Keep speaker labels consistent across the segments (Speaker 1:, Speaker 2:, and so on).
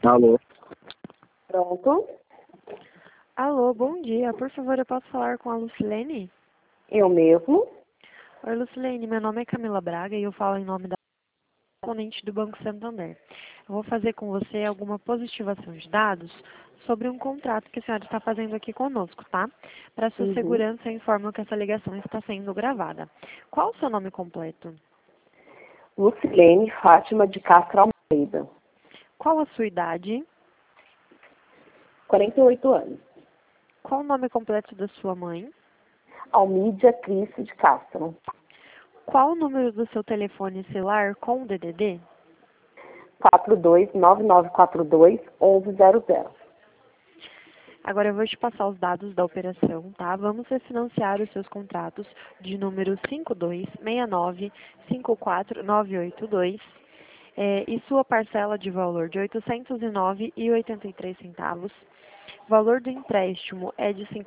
Speaker 1: Alô?
Speaker 2: Pronto.
Speaker 3: Alô, bom dia. Por favor, eu posso falar com a Lucilene?
Speaker 2: Eu mesmo.
Speaker 3: Oi, Lucilene. Meu nome é Camila Braga e eu falo em nome da correspondente do Banco Santander. Eu vou fazer com você alguma positivação de dados sobre um contrato que a senhora está fazendo aqui conosco, tá? Para sua segurança, eu informo que essa ligação está sendo gravada. Qual o seu nome completo?
Speaker 2: Lucilene Fátima de Castro Almeida.
Speaker 3: Qual a sua idade?
Speaker 2: 48 anos.
Speaker 3: Qual o nome completo da sua mãe?
Speaker 2: Almídia Cristo de Castro.
Speaker 3: Qual o número do seu telefone celular com o DDD?
Speaker 2: 429942-1100.
Speaker 3: Agora eu vou te passar os dados da operação, tá? Vamos refinanciar os seus contratos de número 5269-54982 e sua parcela de valor de R$ 809,83. O valor do empréstimo é de R$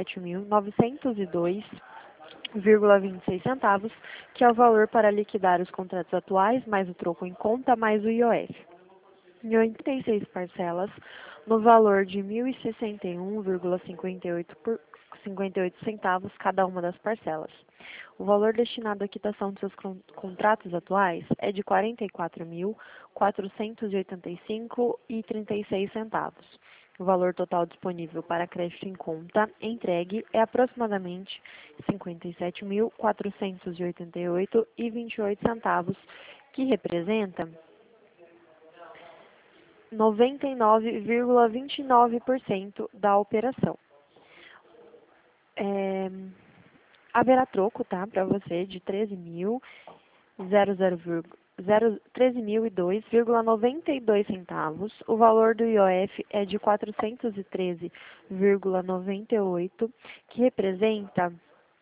Speaker 3: 57.902,26, que é o valor para liquidar os contratos atuais, mais o troco em conta, mais o IOF. Em 86 parcelas, no valor de R$ 1.061,58 cada uma das parcelas. O valor destinado à quitação de seus contratos atuais é de R$ 44.485,36. O valor total disponível para crédito em conta entregue é aproximadamente R$ 57.488,28, que representa 99,29% da operação. Haverá troco, tá, para você de 13.002,92 centavos. O valor do IOF é de 413,98, que representa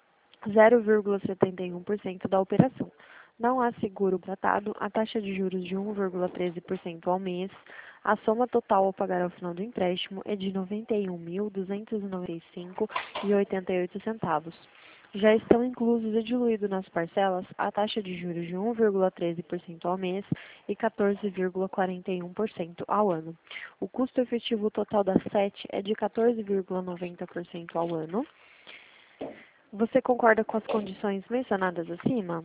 Speaker 3: 0,71% da operação. Não há seguro tratado, a taxa de juros de 1,13% ao mês. A soma total ao pagar ao final do empréstimo é de R$ 91.295,88. Já estão inclusos e diluídos nas parcelas a taxa de juros de 1,13% ao mês e 14,41% ao ano. O custo efetivo total da SET é de 14,90% ao ano. Você concorda com as condições mencionadas acima?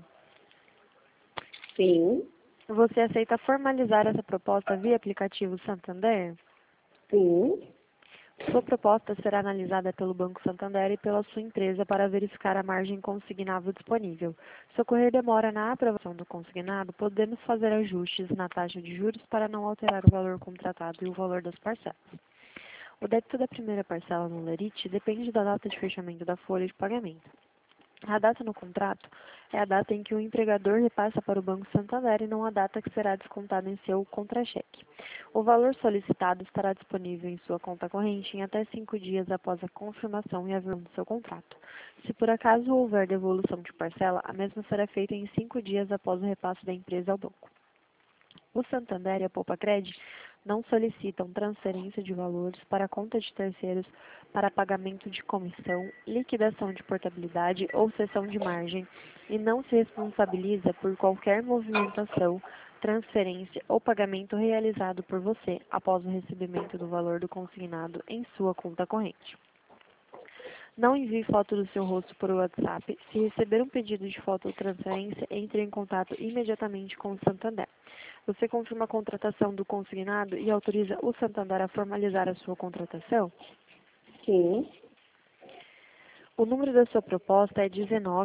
Speaker 2: Sim.
Speaker 3: Você aceita formalizar essa proposta via aplicativo Santander?
Speaker 2: Sim.
Speaker 3: Sua proposta será analisada pelo Banco Santander e pela sua empresa para verificar a margem consignável disponível. Se ocorrer demora na aprovação do consignado, podemos fazer ajustes na taxa de juros para não alterar o valor contratado e o valor das parcelas. O débito da primeira parcela no Lerite depende da data de fechamento da folha de pagamento. A data no contrato é a data em que o empregador repassa para o Banco Santander e não a data que será descontada em seu contra-cheque. O valor solicitado estará disponível em sua conta corrente em até 5 dias após a confirmação e avião do seu contrato. Se por acaso houver devolução de parcela, a mesma será feita em 5 dias após o repasse da empresa ao banco. O Santander e a Poupa-Cred não solicitam transferência de valores para a conta de terceiros para pagamento de comissão, liquidação de portabilidade ou cessão de margem e não se responsabiliza por qualquer movimentação, transferência ou pagamento realizado por você após o recebimento do valor do consignado em sua conta corrente. Não envie foto do seu rosto por WhatsApp. Se receber um pedido de foto ou transferência, entre em contato imediatamente com o Santander. Você confirma a contratação do consignado e autoriza o Santander a formalizar a sua contratação?
Speaker 2: Sim.
Speaker 3: O número da sua proposta é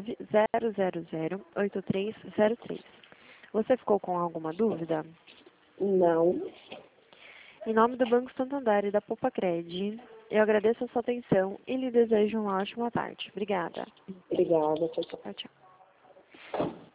Speaker 3: 19.000.8303. Você ficou com alguma dúvida?
Speaker 2: Não.
Speaker 3: Em nome do Banco Santander e da Poupa-Cred, eu agradeço a sua atenção e lhe desejo uma ótima tarde. Obrigada.
Speaker 2: Obrigada. Tchau, tchau.
Speaker 3: Tchau, tchau.